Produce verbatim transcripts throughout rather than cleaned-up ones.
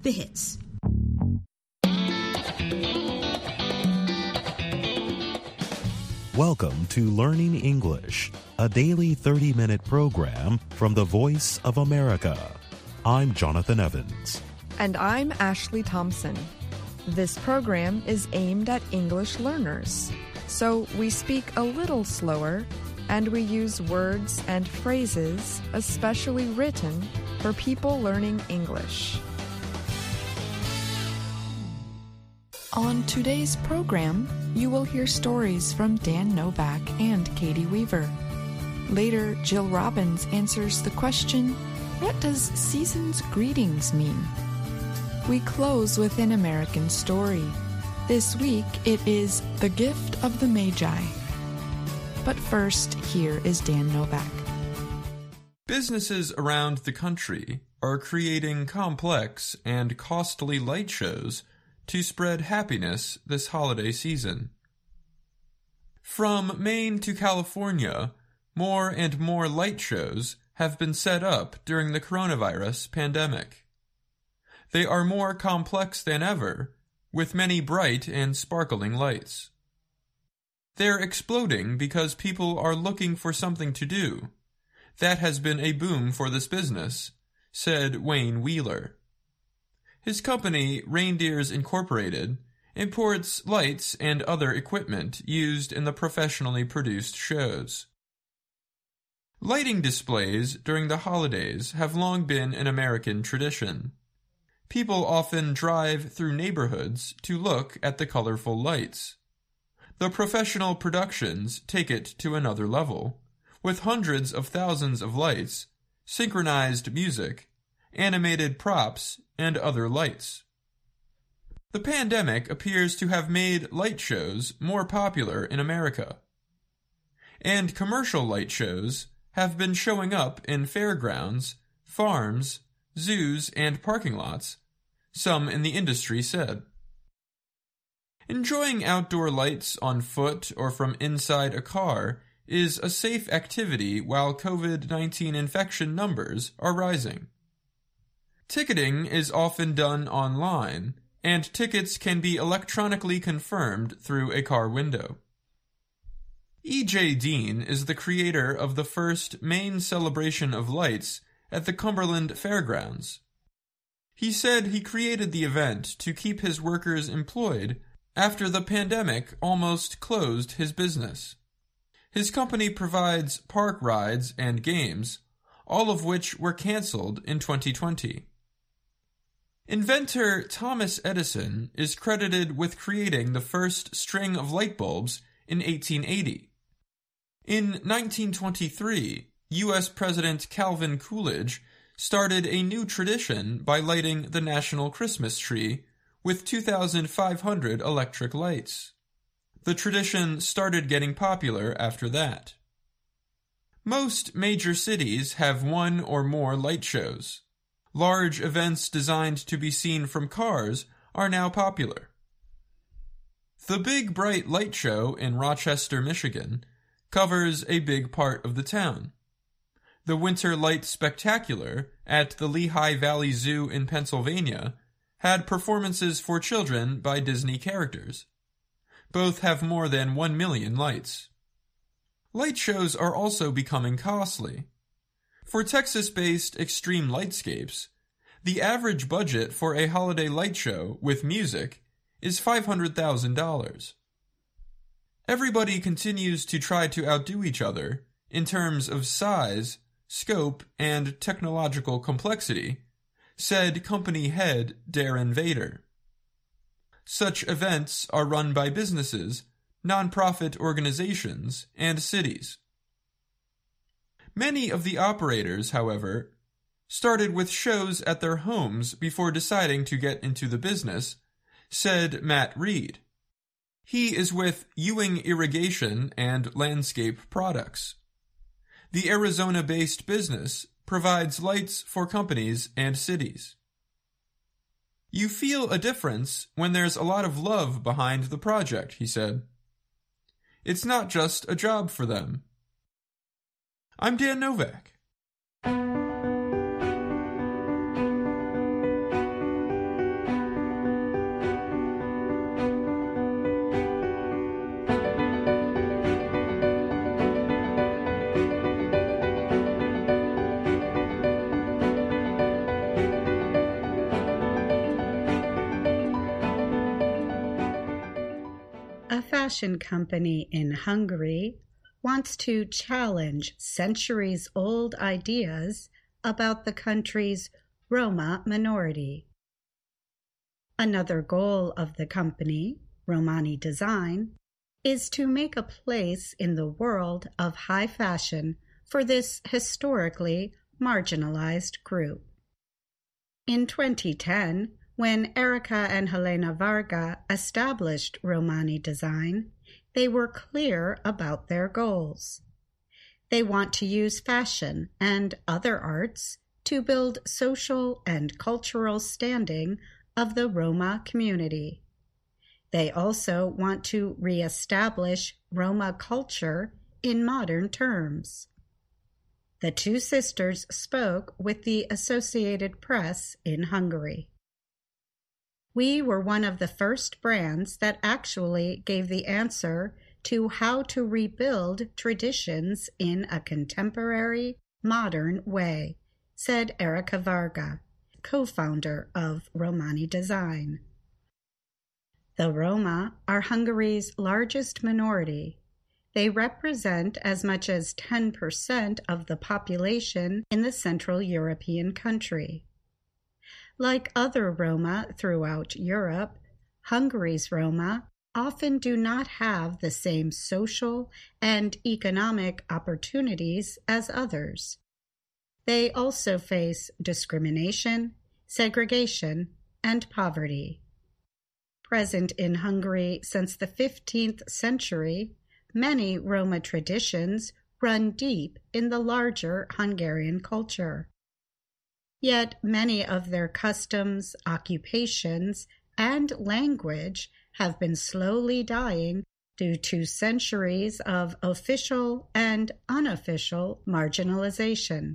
the hits. Welcome to Learning English, a daily thirty-minute program from the Voice of America. I'm Jonathan Evans. And I'm Ashley Thompson. This program is aimed at English learners, so we speak a little slower and we use words and phrases especially written for people learning English. On today's program, you will hear stories from Dan Novak and Katie Weaver. Later, Jill Robbins answers the question, what does season's greetings mean? We close with an American story. This week, it is The Gift of the Magi. But first, here is Dan Novak. Businesses around the country are creating complex and costly light shows to spread happiness this holiday season. From Maine to California, more and more light shows have been set up during the coronavirus pandemic. They are more complex than ever, with many bright and sparkling lights. They're exploding because people are looking for something to do. That has been a boom for this business, said Wayne Wheeler. His company, Reindeers Incorporated, imports lights and other equipment used in the professionally produced shows. Lighting displays during the holidays have long been an American tradition. People often drive through neighborhoods to look at the colorful lights. The professional productions take it to another level, with hundreds of thousands of lights, synchronized music, animated props, and other lights. The pandemic appears to have made light shows more popular in America. And commercial light shows have been showing up in fairgrounds, farms, zoos, and parking lots, some in the industry said. Enjoying outdoor lights on foot or from inside a car is a safe activity while COVID nineteen infection numbers are rising. Ticketing is often done online, and tickets can be electronically confirmed through a car window. E J. Dean is the creator of the first Maine celebration of lights at the Cumberland Fairgrounds. He said he created the event to keep his workers employed after the pandemic almost closed his business. His company provides park rides and games, all of which were canceled in twenty twenty. Inventor Thomas Edison is credited with creating the first string of light bulbs in eighteen eighty. In nineteen twenty-three, U S President Calvin Coolidge started a new tradition by lighting the national Christmas tree with two thousand five hundred electric lights. The tradition started getting popular after that. Most major cities have one or more light shows. Large events designed to be seen from cars are now popular. The Big Bright Light Show in Rochester, Michigan, covers a big part of the town. The Winter Light Spectacular at the Lehigh Valley Zoo in Pennsylvania had performances for children by Disney characters. Both have more than one million lights. Light shows are also becoming costly. For Texas-based Extreme Lightscapes, the average budget for a holiday light show with music is five hundred thousand dollars. Everybody continues to try to outdo each other in terms of size, scope, and technological complexity, said company head Darren Vader. Such events are run by businesses, nonprofit organizations, and cities. Many of the operators, however, started with shows at their homes before deciding to get into the business, said Matt Reed. He is with Ewing Irrigation and Landscape Products. The Arizona-based business provides lights for companies and cities. You feel a difference when there's a lot of love behind the project, he said. It's not just a job for them. I'm Dan Novak. a fashion company in Hungary wants to challenge centuries-old ideas about the country's Roma minority. Another goal of the company, Romani Design, is to make a place in the world of high fashion for this historically marginalized group. In twenty ten, when Erica and Helena Varga established Romani Design, they were clear about their goals. They want to use fashion and other arts to build social and cultural standing of the Roma community. They also want to reestablish Roma culture in modern terms. The two sisters spoke with the Associated Press in Hungary. We were one of the first brands that actually gave the answer to how to rebuild traditions in a contemporary, modern way, said Erica Varga, co-founder of Romani Design. The Roma are Hungary's largest minority. They represent as much as ten percent of the population in the Central European country. Like other Roma throughout Europe, Hungary's Roma often do not have the same social and economic opportunities as others. They also face discrimination, segregation, and poverty. Present in Hungary since the fifteenth century, many Roma traditions run deep in the larger Hungarian culture. Yet many of their customs, occupations, and language have been slowly dying due to centuries of official and unofficial marginalization.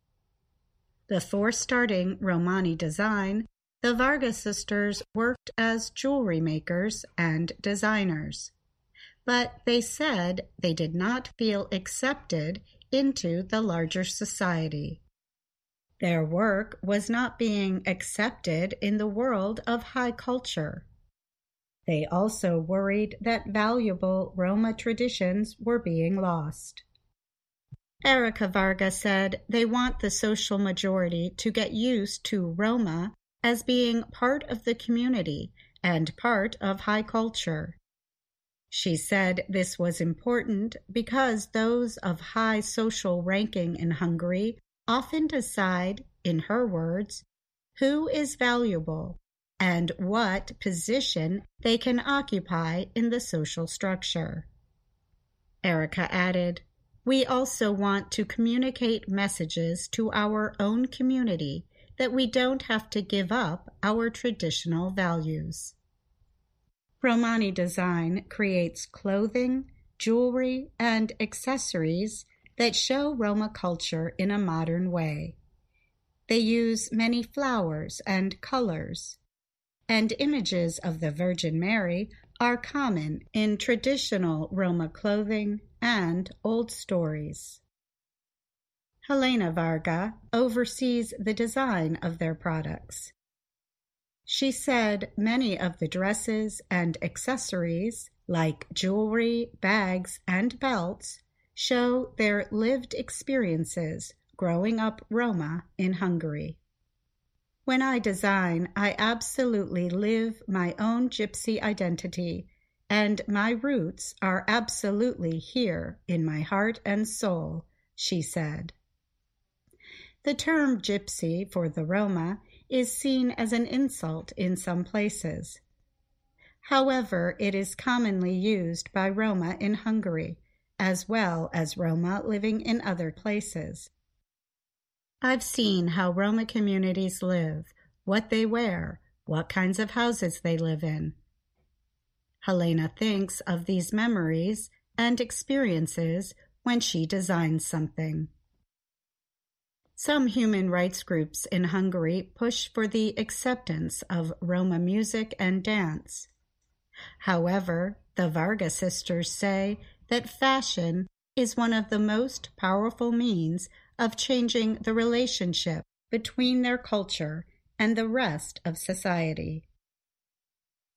Before starting Romani Design, the Varga sisters worked as jewelry makers and designers, but they said they did not feel accepted into the larger society. Their work was not being accepted in the world of high culture. They also worried that valuable Roma traditions were being lost. Erica Varga said they want the social majority to get used to Roma as being part of the community and part of high culture. She said this was important because those of high social ranking in Hungary often decide, in her words, who is valuable and what position they can occupy in the social structure. Erica added, "We also want to communicate messages to our own community that we don't have to give up our traditional values." Romani Design creates clothing, jewelry, and accessories that show Roma culture in a modern way. They use many flowers and colors, and images of the Virgin Mary are common in traditional Roma clothing and old stories. Helena Varga oversees the design of their products. She said many of the dresses and accessories, like jewelry, bags, and belts, show their lived experiences growing up Roma in Hungary. "When I design, I absolutely live my own gypsy identity, and my roots are absolutely here in my heart and soul," she said. The term gypsy for the Roma is seen as an insult in some places. However, it is commonly used by Roma in Hungary, as well as Roma living in other places. "I've seen how Roma communities live, what they wear, what kinds of houses they live in." Helena thinks of these memories and experiences when she designs something. Some human rights groups in Hungary push for the acceptance of Roma music and dance. However, the Varga sisters say that fashion is one of the most powerful means of changing the relationship between their culture and the rest of society.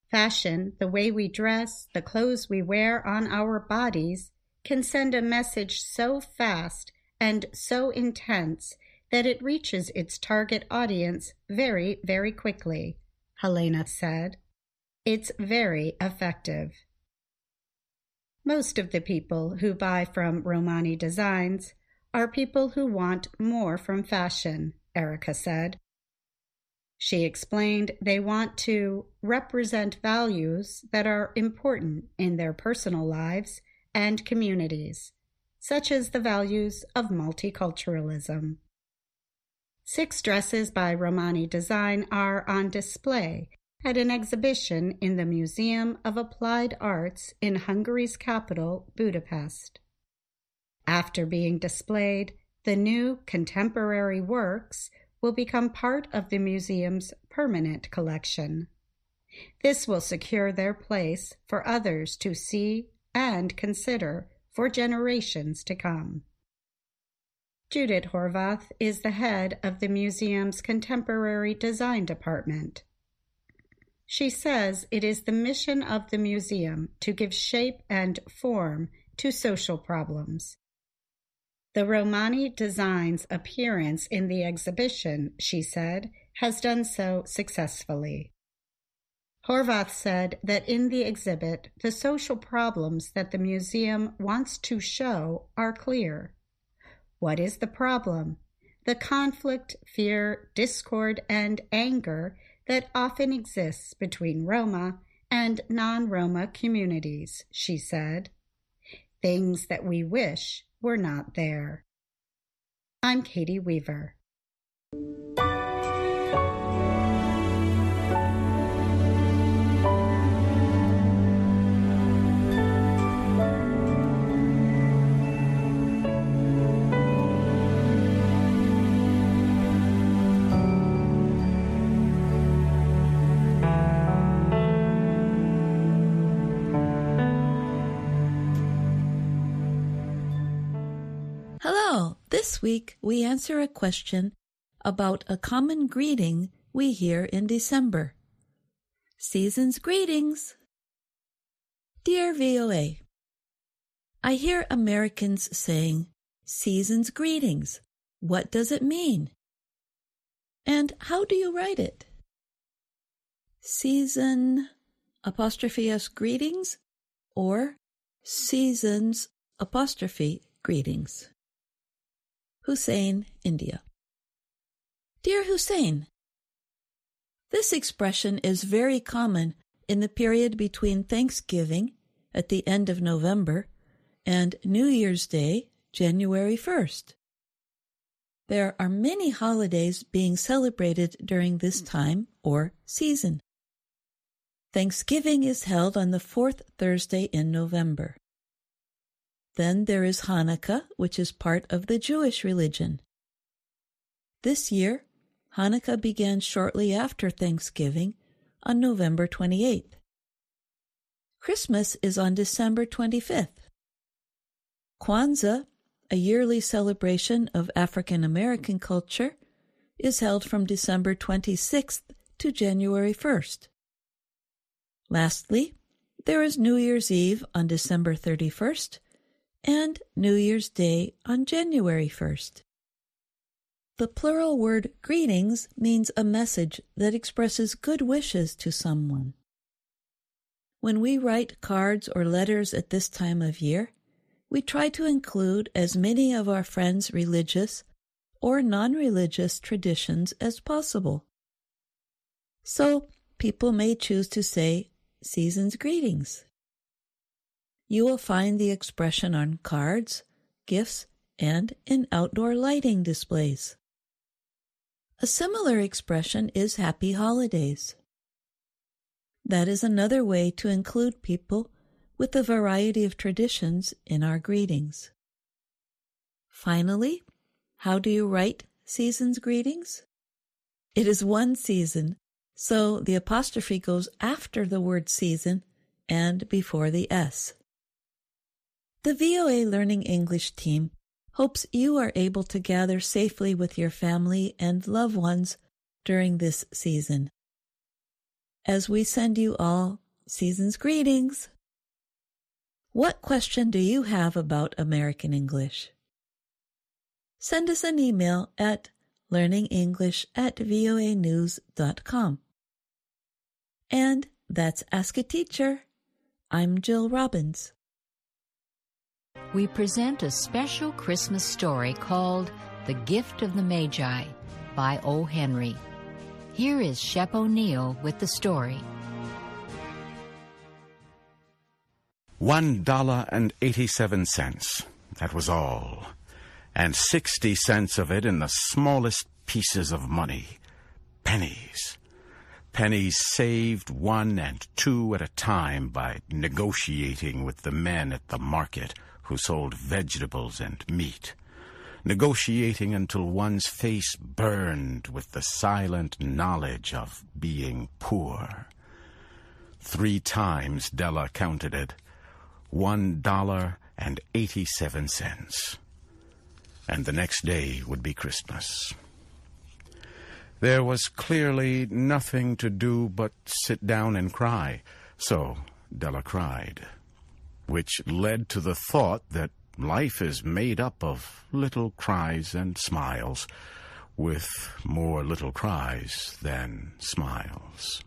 Fashion, the way we dress, the clothes we wear on our bodies, can send a message so fast and so intense that it reaches its target audience very, very quickly, Helena said. It's very effective. Most of the people who buy from Romani Designs are people who want more from fashion, Erica said. She explained they want to represent values that are important in their personal lives and communities, such as the values of multiculturalism. Six dresses by Romani Design are on display at an exhibition in the Museum of Applied Arts in Hungary's capital, Budapest. After being displayed, the new contemporary works will become part of the museum's permanent collection. This will secure their place for others to see and consider for generations to come. Judith Horvath is the head of the museum's contemporary design department. She says it is the mission of the museum to give shape and form to social problems. The Romani Designs appearance in the exhibition, she said, has done so successfully. Horvath said that in the exhibit, the social problems that the museum wants to show are clear. What is the problem? The conflict, fear, discord, and anger that often exists between Roma and non-Roma communities, she said. Things that we wish were not there. I'm Katie Weaver. Hello! This week we answer a question about a common greeting we hear in December. Season's greetings! Dear V O A, I hear Americans saying, Season's greetings. What does it mean? And how do you write it? Season apostrophe S greetings or Seasons apostrophe greetings? Hussein, India. Dear Hussein, this expression is very common in the period between Thanksgiving, at the end of November, and New Year's Day, January first. There are many holidays being celebrated during this time or season. Thanksgiving is held on the fourth Thursday in November. Then there is Hanukkah, which is part of the Jewish religion. This year, Hanukkah began shortly after Thanksgiving on November twenty-eighth. Christmas is on December twenty-fifth. Kwanzaa, a yearly celebration of African American culture, is held from December twenty-sixth to January first. Lastly, there is New Year's Eve on December thirty-first and New Year's Day on January first. The plural word greetings means a message that expresses good wishes to someone. When we write cards or letters at this time of year, we try to include as many of our friends' religious or non-religious traditions as possible. So, people may choose to say, Season's greetings. You will find the expression on cards, gifts, and in outdoor lighting displays. A similar expression is Happy Holidays. That is another way to include people with a variety of traditions in our greetings. Finally, how do you write Season's greetings? It is one season, so the apostrophe goes after the word season and before the S. The V O A Learning English team hopes you are able to gather safely with your family and loved ones during this season. as we send you all season's greetings. What question do you have about American English? Send us an email at learningenglish at voa news dot com. And that's Ask a Teacher. I'm Jill Robbins. We present a special Christmas story called The Gift of the Magi by O. Henry. Here is Shep O'Neill with the story. One dollar and eighty-seven cents. That was all. And sixty cents of it in the smallest pieces of money. Pennies. Pennies saved one and two at a time by negotiating with the men at the market who sold vegetables and meat. Negotiating until one's face burned with the silent knowledge of being poor. Three times Della counted it. One dollar and eighty-seven cents. And the next day would be Christmas. There was clearly nothing to do but sit down and cry, so Della cried, which led to the thought that life is made up of little cries and smiles, with more little cries than smiles.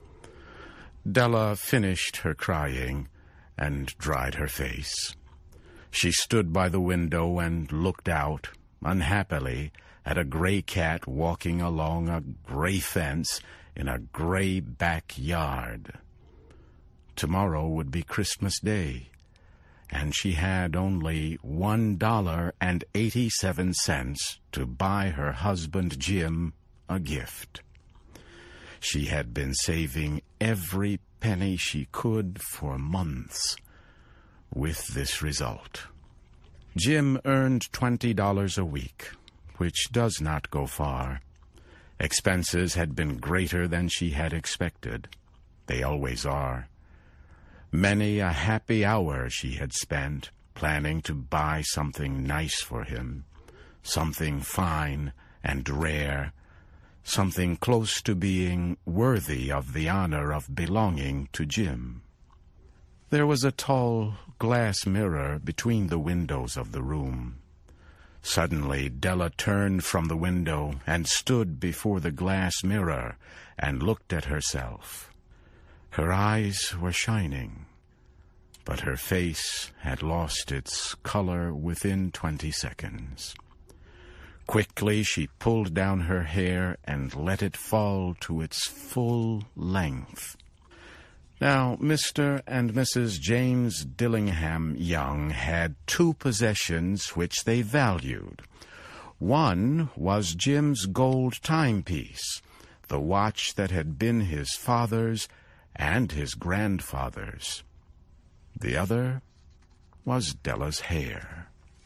Della finished her crying and dried her face. She stood by the window and looked out, unhappily, at a gray cat walking along a gray fence in a gray backyard. Tomorrow would be Christmas Day, and she had only one dollar and eighty-seven cents to buy her husband Jim a gift. She had been saving every penny she could for months, with this result. Jim earned twenty dollars a week, which does not go far. Expenses had been greater than she had expected. They always are. Many a happy hour she had spent planning to buy something nice for him, something fine and rare, something close to being worthy of the honor of belonging to Jim. There was a tall glass mirror between the windows of the room. Suddenly, Della turned from the window and stood before the glass mirror and looked at herself. Her eyes were shining, but her face had lost its color within twenty seconds. Quickly, she pulled down her hair and let it fall to its full length. Now, Mister and Missus James Dillingham Young had two possessions which they valued. One was Jim's gold timepiece, the watch that had been his father's and his grandfather's. The other was Della's hair.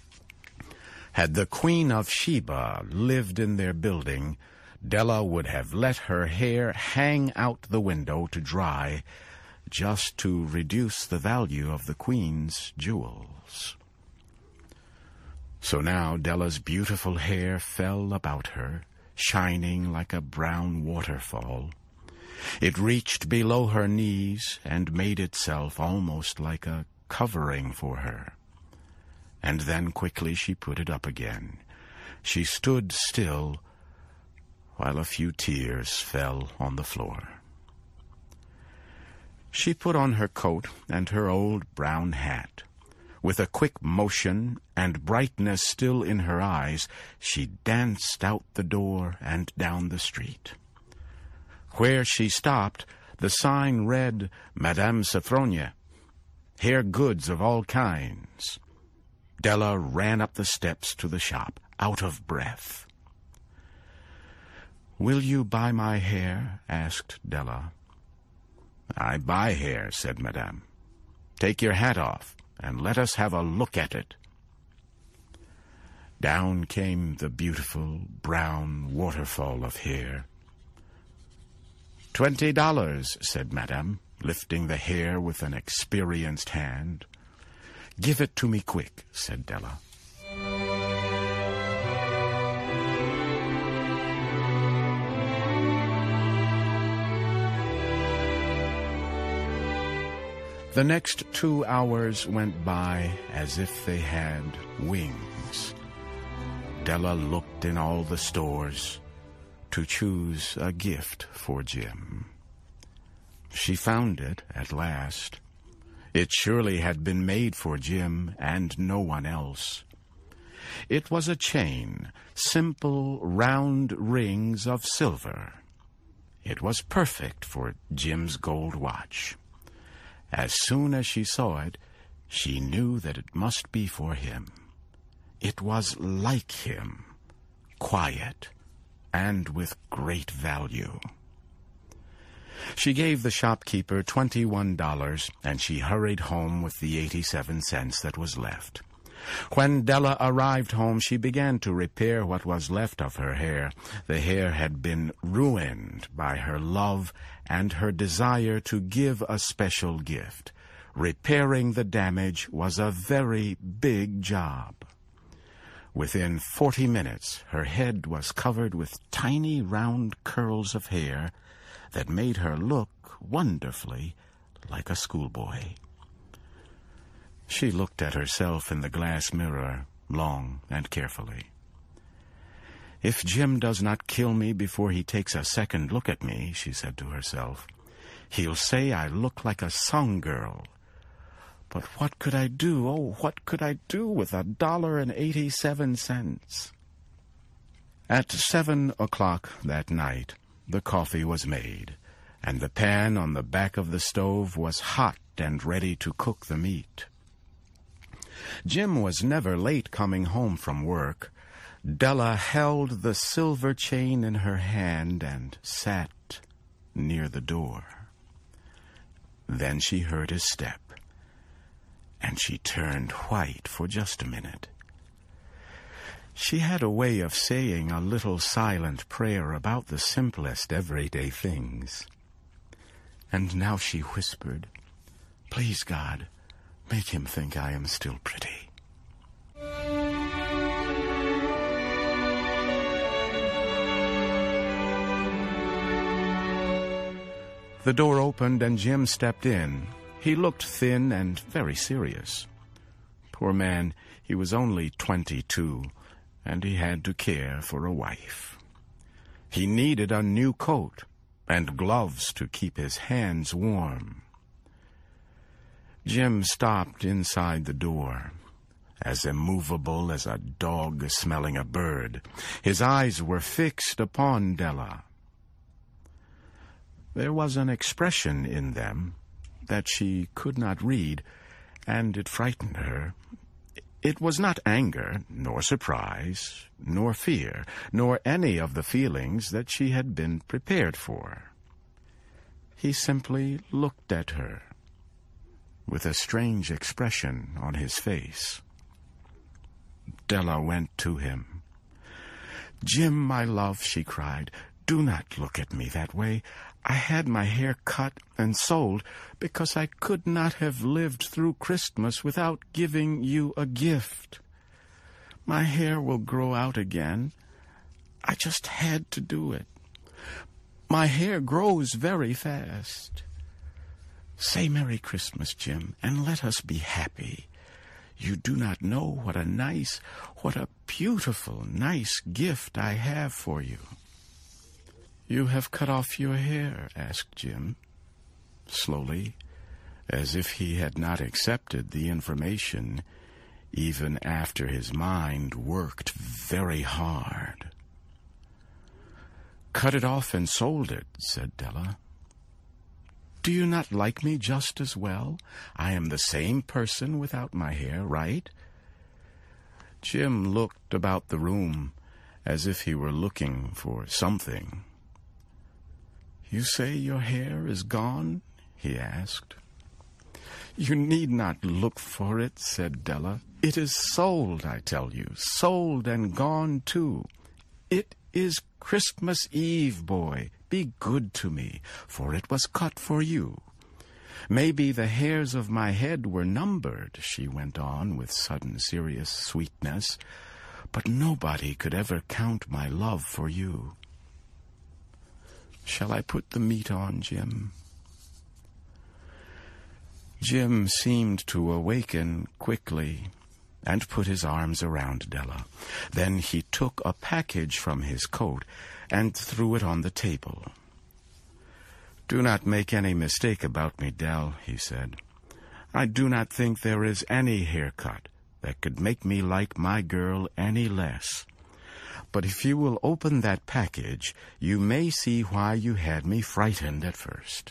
Had the Queen of Sheba lived in their building, Della would have let her hair hang out the window to dry, just to reduce the value of the Queen's jewels. So now Della's beautiful hair fell about her, shining like a brown waterfall. It reached below her knees and made itself almost like a covering for her. And then quickly she put it up again. She stood still while a few tears fell on the floor. She put on her coat and her old brown hat. With a quick motion and brightness still in her eyes, she danced out the door and down the street. Where she stopped, the sign read, Madame Sophronia, hair goods of all kinds. Della ran up the steps to the shop, out of breath. "Will you buy my hair?" asked Della. "I buy hair," said Madame. "Take your hat off, and let us have a look at it." Down came the beautiful brown waterfall of hair. Twenty dollars, said Madame, lifting the hair with an experienced hand. "Give it to me quick," said Della. The next two hours went by as if they had wings. Della looked in all the stores to choose a gift for Jim. She found it at last. It surely had been made for Jim and no one else. It was a chain, simple round rings of silver. It was perfect for Jim's gold watch. As soon as she saw it, she knew that it must be for him. It was like him, quiet, and with great value. She gave the shopkeeper twenty-one dollars, and she hurried home with the eighty-seven cents that was left. When Della arrived home, she began to repair what was left of her hair. The hair had been ruined by her love and her desire to give a special gift. Repairing the damage was a very big job. Within forty minutes, her head was covered with tiny round curls of hair that made her look wonderfully like a schoolboy. She looked at herself in the glass mirror long and carefully. If Jim does not kill me before he takes a second look at me, she said to herself, he'll say I look like a song girl. But what could I do? Oh, what could I do with a dollar and eighty-seven cents? At seven o'clock that night, the coffee was made, and the pan on the back of the stove was hot and ready to cook the meat. Jim was never late coming home from work. Della held the silver chain in her hand and sat near the door. Then she heard his step, and she turned white for just a minute. She had a way of saying a little silent prayer about the simplest everyday things. And now she whispered, "Please, God, make him think I am still pretty." The door opened and Jim stepped in. He looked thin and very serious. Poor man, he was only twenty-two, and he had to care for a wife. He needed a new coat and gloves to keep his hands warm. Jim stopped inside the door, as immovable as a dog smelling a bird. His eyes were fixed upon Della. There was an expression in them that she could not read, and it frightened her. It was not anger, nor surprise, nor fear, nor any of the feelings that she had been prepared for. He simply looked at her, with a strange expression on his face. Della went to him. "Jim, my love," she cried, "do not look at me that way. I had my hair cut and sold because I could not have lived through Christmas without giving you a gift. My hair will grow out again. I just had to do it. My hair grows very fast. Say Merry Christmas, Jim, and let us be happy. You do not know what a nice, what a beautiful, nice gift I have for you." "You have cut off your hair?" asked Jim, slowly, as if he had not accepted the information, even after his mind worked very hard. "Cut it off and sold it," said Della. "Do you not like me just as well? I am the same person without my hair, right?" Jim looked about the room as if he were looking for something. "You say your hair is gone?" he asked. "You need not look for it," said Della. "It is sold, I tell you, sold and gone too. It is Christmas Eve, boy. Be good to me, for it was cut for you. Maybe the hairs of my head were numbered," she went on with sudden serious sweetness, "but nobody could ever count my love for you. Shall I put the meat on, Jim?" Jim seemed to awaken quickly and put his arms around Della. Then he took a package from his coat and threw it on the table. "Do not make any mistake about me, Dell," he said. "I do not think there is any haircut that could make me like my girl any less. But if you will open that package, you may see why you had me frightened at first."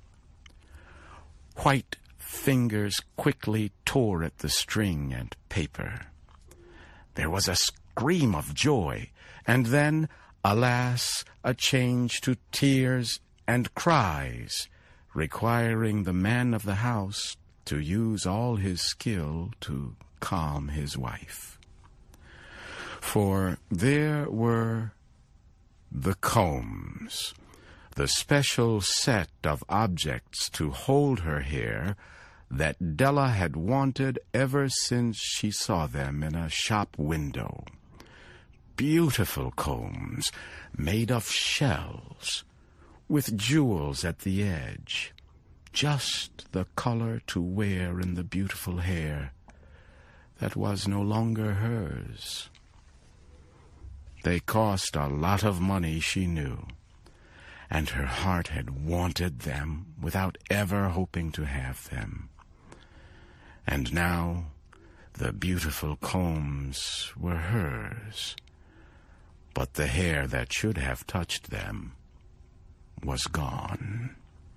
White fingers quickly tore at the string and paper. There was a scream of joy, and then, alas, a change to tears and cries, requiring the man of the house to use all his skill to calm his wife. For there were the combs, the special set of objects to hold her hair that Della had wanted ever since she saw them in a shop window. Beautiful combs made of shells, with jewels at the edge, just the color to wear in the beautiful hair that was no longer hers. They cost a lot of money, she knew, and her heart had wanted them without ever hoping to have them. And now the beautiful combs were hers, but the hair that should have touched them was gone.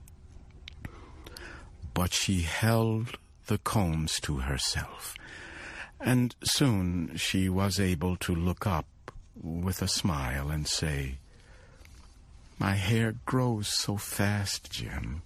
But she held the combs to herself, and soon she was able to look up with a smile and say, "My hair grows so fast, Jim."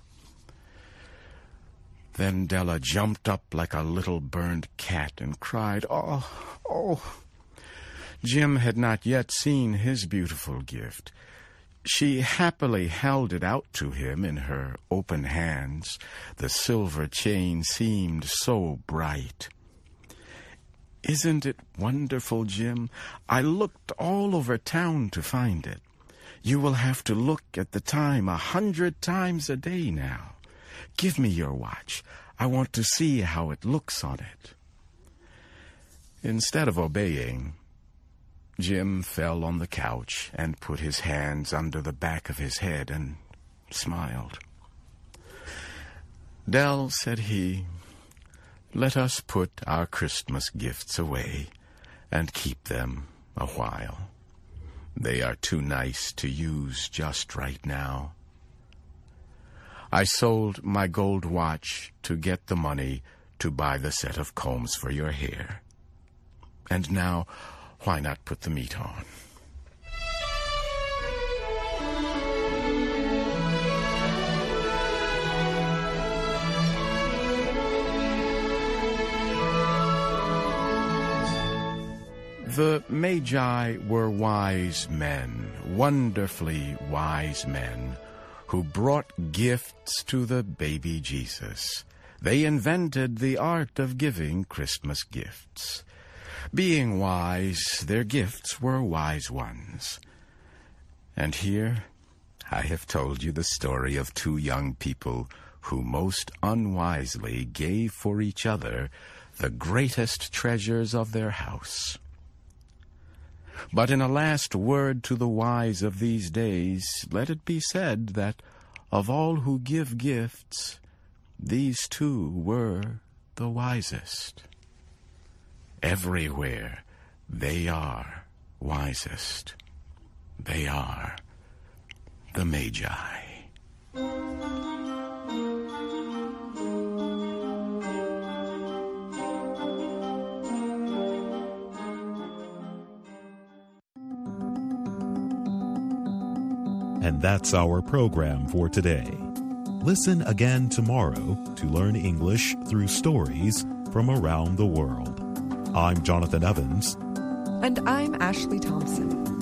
Then Della jumped up like a little burned cat and cried, "Oh, oh!" Jim had not yet seen his beautiful gift. She happily held it out to him in her open hands. The silver chain seemed so bright. "Isn't it wonderful, Jim? I looked all over town to find it. You will have to look at the time a hundred times a day now. Give me your watch. I want to see how it looks on it." Instead of obeying, Jim fell on the couch and put his hands under the back of his head and smiled. "Dell," said he, "let us put our Christmas gifts away and keep them a while. They are too nice to use just right now. I sold my gold watch to get the money to buy the set of combs for your hair. And now, why not put the meat on?" The Magi were wise men, wonderfully wise men, who brought gifts to the baby Jesus. They invented the art of giving Christmas gifts. Being wise, their gifts were wise ones. And here I have told you the story of two young people who most unwisely gave for each other the greatest treasures of their house. But in a last word to the wise of these days, let it be said that of all who give gifts, these two were the wisest. Everywhere they are wisest. They are the Magi. And that's our program for today. Listen again tomorrow to learn English through stories from around the world. I'm Jonathan Evans. And I'm Ashley Thompson.